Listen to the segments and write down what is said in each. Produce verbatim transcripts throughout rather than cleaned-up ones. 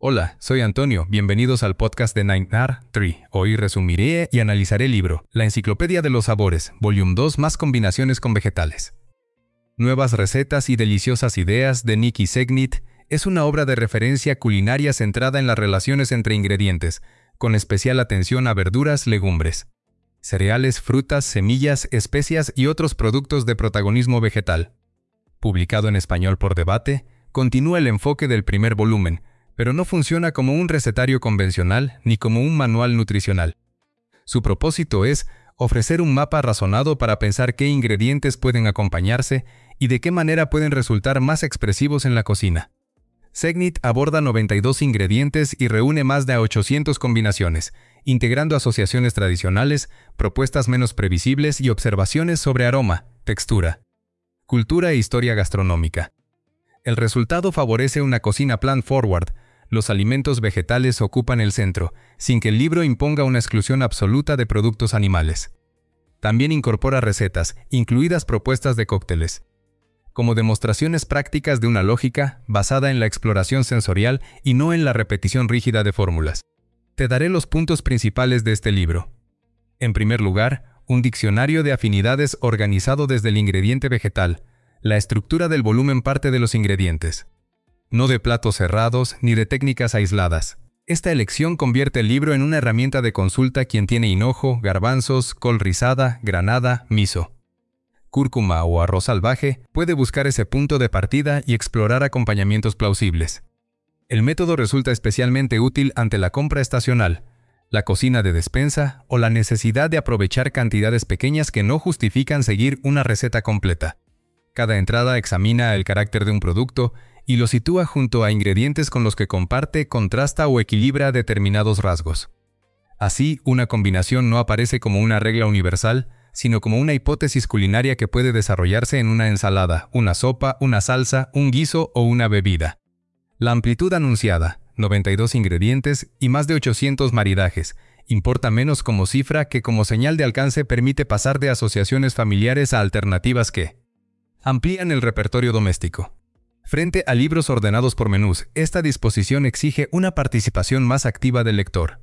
Hola, soy Antonio, bienvenidos al podcast de Nine R tres. Hoy resumiré y analizaré el libro La Enciclopedia de los Sabores, volumen dos, más combinaciones con vegetales. Nuevas recetas y deliciosas ideas de Nikki Segnit es una obra de referencia culinaria centrada en las relaciones entre ingredientes, con especial atención a verduras, legumbres, cereales, frutas, semillas, especias y otros productos de protagonismo vegetal. Publicado en español por Debate, continúa el enfoque del primer volumen, pero no funciona como un recetario convencional ni como un manual nutricional. Su propósito es ofrecer un mapa razonado para pensar qué ingredientes pueden acompañarse y de qué manera pueden resultar más expresivos en la cocina. Segnit aborda noventa y dos ingredientes y reúne más de ochocientas combinaciones, integrando asociaciones tradicionales, propuestas menos previsibles y observaciones sobre aroma, textura, cultura e historia gastronómica. El resultado favorece una cocina plant-forward. Los alimentos vegetales ocupan el centro, sin que el libro imponga una exclusión absoluta de productos animales. También incorpora recetas, incluidas propuestas de cócteles, como demostraciones prácticas de una lógica basada en la exploración sensorial y no en la repetición rígida de fórmulas. Te daré los puntos principales de este libro. En primer lugar, un diccionario de afinidades organizado desde el ingrediente vegetal. La estructura del volumen parte de los ingredientes, no de platos cerrados ni de técnicas aisladas. Esta elección convierte el libro en una herramienta de consulta quien tiene hinojo, garbanzos, col rizada, granada, miso, cúrcuma o arroz salvaje, puede buscar ese punto de partida y explorar acompañamientos plausibles. El método resulta especialmente útil ante la compra estacional, la cocina de despensa o la necesidad de aprovechar cantidades pequeñas que no justifican seguir una receta completa. Cada entrada examina el carácter de un producto y lo sitúa junto a ingredientes con los que comparte, contrasta o equilibra determinados rasgos. Así, una combinación no aparece como una regla universal, sino como una hipótesis culinaria que puede desarrollarse en una ensalada, una sopa, una salsa, un guiso o una bebida. La amplitud anunciada, noventa y dos ingredientes y más de ochocientos maridajes, importa menos como cifra que como señal de alcance permite pasar de asociaciones familiares a alternativas que amplían el repertorio doméstico. Frente a libros ordenados por menús, esta disposición exige una participación más activa del lector.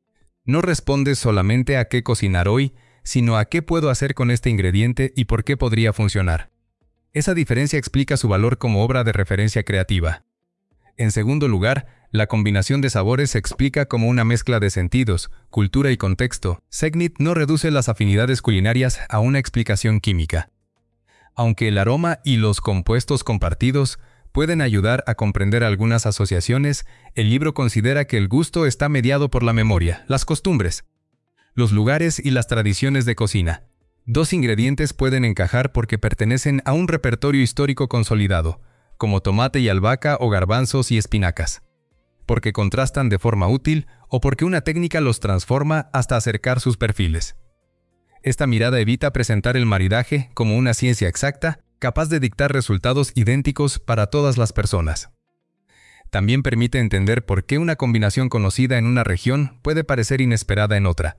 No responde solamente a qué cocinar hoy, sino a qué puedo hacer con este ingrediente y por qué podría funcionar. Esa diferencia explica su valor como obra de referencia creativa. En segundo lugar, la combinación de sabores se explica como una mezcla de sentidos, cultura y contexto. Segnit no reduce las afinidades culinarias a una explicación química. Aunque el aroma y los compuestos compartidos pueden ayudar a comprender algunas asociaciones, el libro considera que el gusto está mediado por la memoria, las costumbres, los lugares y las tradiciones de cocina. Dos ingredientes pueden encajar porque pertenecen a un repertorio histórico consolidado, como tomate y albahaca o garbanzos y espinacas, porque contrastan de forma útil o porque una técnica los transforma hasta acercar sus perfiles. Esta mirada evita presentar el maridaje como una ciencia exacta, capaz de dictar resultados idénticos para todas las personas. También permite entender por qué una combinación conocida en una región puede parecer inesperada en otra.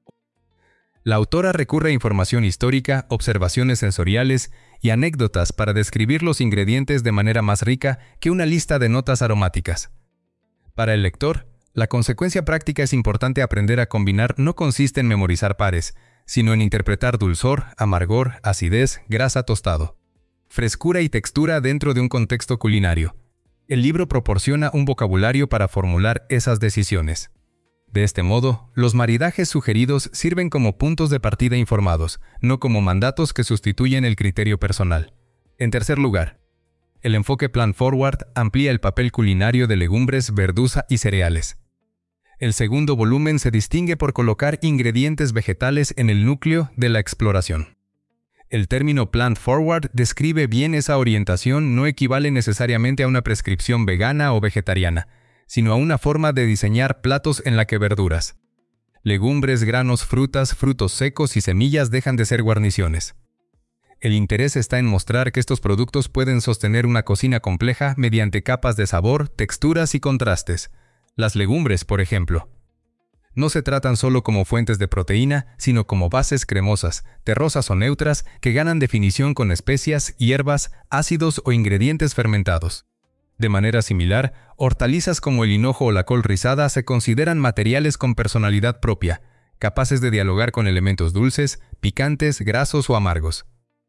La autora recurre a información histórica, observaciones sensoriales y anécdotas para describir los ingredientes de manera más rica que una lista de notas aromáticas. Para el lector, la consecuencia práctica es importante. Aprender a combinar no consiste en memorizar pares, sino en interpretar dulzor, amargor, acidez, grasa, tostado, frescura y textura dentro de un contexto culinario. El libro proporciona un vocabulario para formular esas decisiones. De este modo, los maridajes sugeridos sirven como puntos de partida informados, no como mandatos que sustituyen el criterio personal. En tercer lugar, el enfoque plant-forward amplía el papel culinario de legumbres, verduras y cereales. El segundo volumen se distingue por colocar ingredientes vegetales en el núcleo de la exploración. El término plant-forward describe bien esa orientación. No equivale necesariamente a una prescripción vegana o vegetariana, sino a una forma de diseñar platos en la que verduras, legumbres, granos, frutas, frutos secos y semillas dejan de ser guarniciones. El interés está en mostrar que estos productos pueden sostener una cocina compleja mediante capas de sabor, texturas y contrastes. Las legumbres, por ejemplo, no se tratan solo como fuentes de proteína, sino como bases cremosas, terrosas o neutras que ganan definición con especias, hierbas, ácidos o ingredientes fermentados. De manera similar, hortalizas como el hinojo o la col rizada se consideran materiales con personalidad propia, capaces de dialogar con elementos dulces, picantes, grasos o amargos.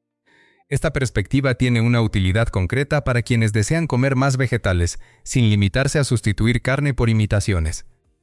Esta perspectiva tiene una utilidad concreta para quienes desean comer más vegetales, sin limitarse a sustituir carne por imitaciones.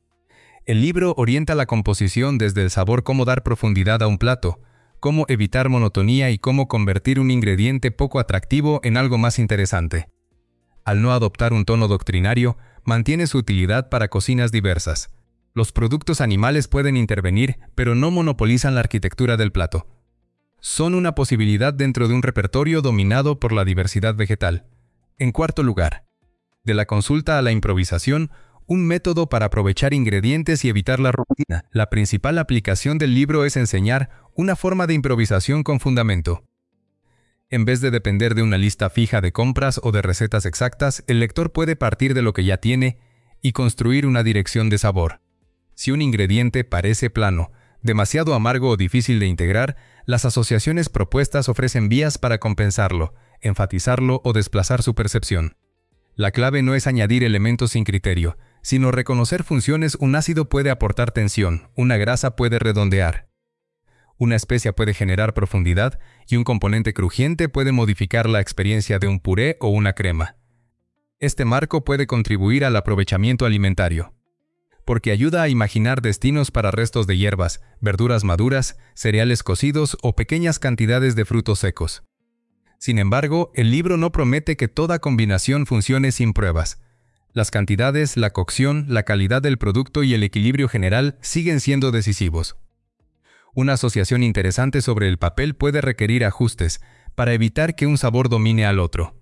El libro orienta la composición desde el sabor, cómo dar profundidad a un plato, cómo evitar monotonía y cómo convertir un ingrediente poco atractivo en algo más interesante. Al no adoptar un tono doctrinario, mantiene su utilidad para cocinas diversas. Los productos animales pueden intervenir, pero no monopolizan la arquitectura del plato. Son una posibilidad dentro de un repertorio dominado por la diversidad vegetal. En cuarto lugar, de la consulta a la improvisación, un método para aprovechar ingredientes y evitar la rutina. La principal aplicación del libro es enseñar una forma de improvisación con fundamento. En vez de depender de una lista fija de compras o de recetas exactas, el lector puede partir de lo que ya tiene y construir una dirección de sabor. Si un ingrediente parece plano, demasiado amargo o difícil de integrar, las asociaciones propuestas ofrecen vías para compensarlo, enfatizarlo o desplazar su percepción. La clave no es añadir elementos sin criterio, sino reconocer funciones. Un ácido puede aportar tensión, una grasa puede redondear. Una especia puede generar profundidad y un componente crujiente puede modificar la experiencia de un puré o una crema. Este marco puede contribuir al aprovechamiento alimentario, porque ayuda a imaginar destinos para restos de hierbas, verduras maduras, cereales cocidos o pequeñas cantidades de frutos secos. Sin embargo, el libro no promete que toda combinación funcione sin pruebas. Las cantidades, la cocción, la calidad del producto y el equilibrio general siguen siendo decisivos. Una asociación interesante sobre el papel puede requerir ajustes para evitar que un sabor domine al otro.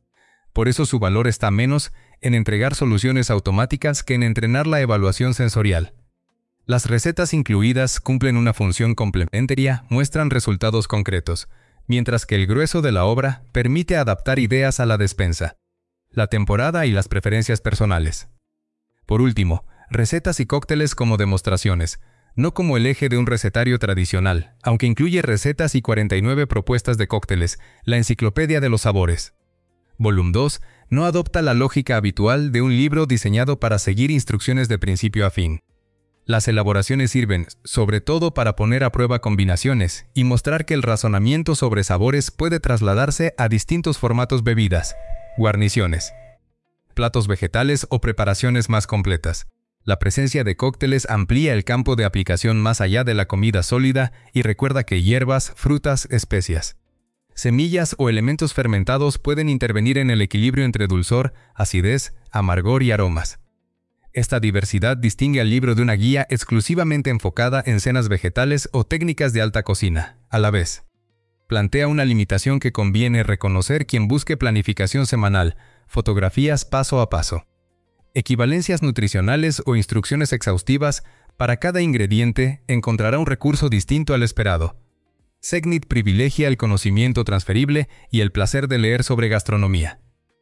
Por eso su valor está menos en entregar soluciones automáticas que en entrenar la evaluación sensorial. Las recetas incluidas cumplen una función complementaria, muestran resultados concretos, mientras que el grueso de la obra permite adaptar ideas a la despensa, la temporada y las preferencias personales. Por último, recetas y cócteles como demostraciones, no como el eje de un recetario tradicional, aunque incluye recetas y cuarenta y nueve propuestas de cócteles, la Enciclopedia de los Sabores. Volumen dos no adopta la lógica habitual de un libro diseñado para seguir instrucciones de principio a fin. Las elaboraciones sirven, sobre todo, para poner a prueba combinaciones y mostrar que el razonamiento sobre sabores puede trasladarse a distintos formatos: bebidas, guarniciones, platos vegetales o preparaciones más completas. La presencia de cócteles amplía el campo de aplicación más allá de la comida sólida y recuerda que hierbas, frutas, especias, semillas o elementos fermentados pueden intervenir en el equilibrio entre dulzor, acidez, amargor y aromas. Esta diversidad distingue al libro de una guía exclusivamente enfocada en cenas vegetales o técnicas de alta cocina. A la vez, plantea una limitación que conviene reconocer quien busque planificación semanal, fotografías paso a paso, equivalencias nutricionales o instrucciones exhaustivas. Para cada ingrediente encontrará un recurso distinto al esperado. Segnit privilegia el conocimiento transferible y el placer de leer sobre gastronomía.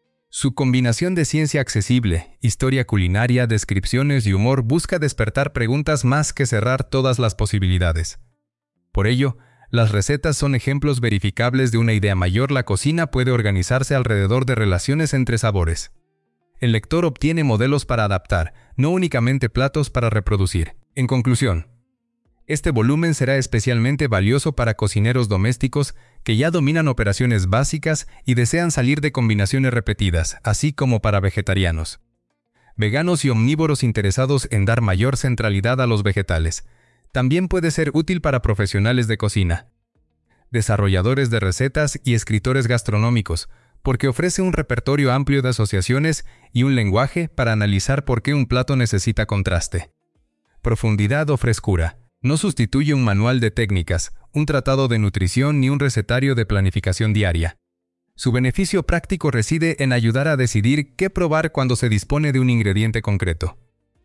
Su combinación de ciencia accesible, historia culinaria, descripciones y humor busca despertar preguntas más que cerrar todas las posibilidades. Por ello, las recetas son ejemplos verificables de una idea mayor. La cocina puede organizarse alrededor de relaciones entre sabores. El lector obtiene modelos para adaptar, no únicamente platos para reproducir. En conclusión, este volumen será especialmente valioso para cocineros domésticos que ya dominan operaciones básicas y desean salir de combinaciones repetidas, así como para vegetarianos, veganos y omnívoros interesados en dar mayor centralidad a los vegetales. También puede ser útil para profesionales de cocina, desarrolladores de recetas y escritores gastronómicos, porque ofrece un repertorio amplio de asociaciones y un lenguaje para analizar por qué un plato necesita contraste, profundidad o frescura. No sustituye un manual de técnicas, un tratado de nutrición ni un recetario de planificación diaria. Su beneficio práctico reside en ayudar a decidir qué probar cuando se dispone de un ingrediente concreto.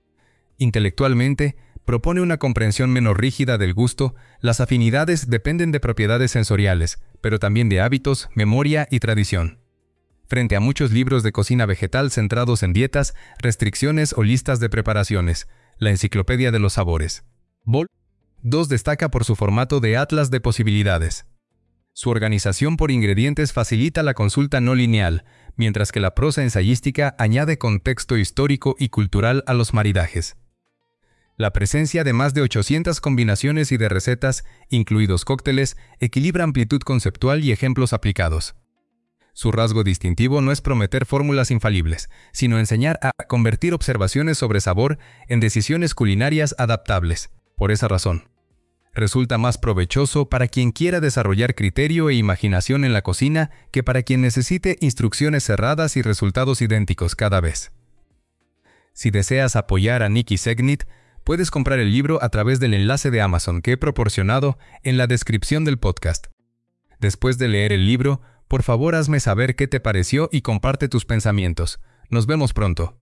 Intelectualmente, propone una comprensión menos rígida del gusto. Las afinidades dependen de propiedades sensoriales, pero también de hábitos, memoria y tradición. Frente a muchos libros de cocina vegetal centrados en dietas, restricciones o listas de preparaciones, la Enciclopedia de los Sabores, Vol. dos destaca por su formato de atlas de posibilidades. Su organización por ingredientes facilita la consulta no lineal, mientras que la prosa ensayística añade contexto histórico y cultural a los maridajes. La presencia de más de ochocientas combinaciones y de recetas, incluidos cócteles, equilibra amplitud conceptual y ejemplos aplicados. Su rasgo distintivo no es prometer fórmulas infalibles, sino enseñar a convertir observaciones sobre sabor en decisiones culinarias adaptables. Por esa razón, resulta más provechoso para quien quiera desarrollar criterio e imaginación en la cocina que para quien necesite instrucciones cerradas y resultados idénticos cada vez. Si deseas apoyar a Nikki Segnit, puedes comprar el libro a través del enlace de Amazon que he proporcionado en la descripción del podcast. Después de leer el libro, por favor hazme saber qué te pareció y comparte tus pensamientos. Nos vemos pronto.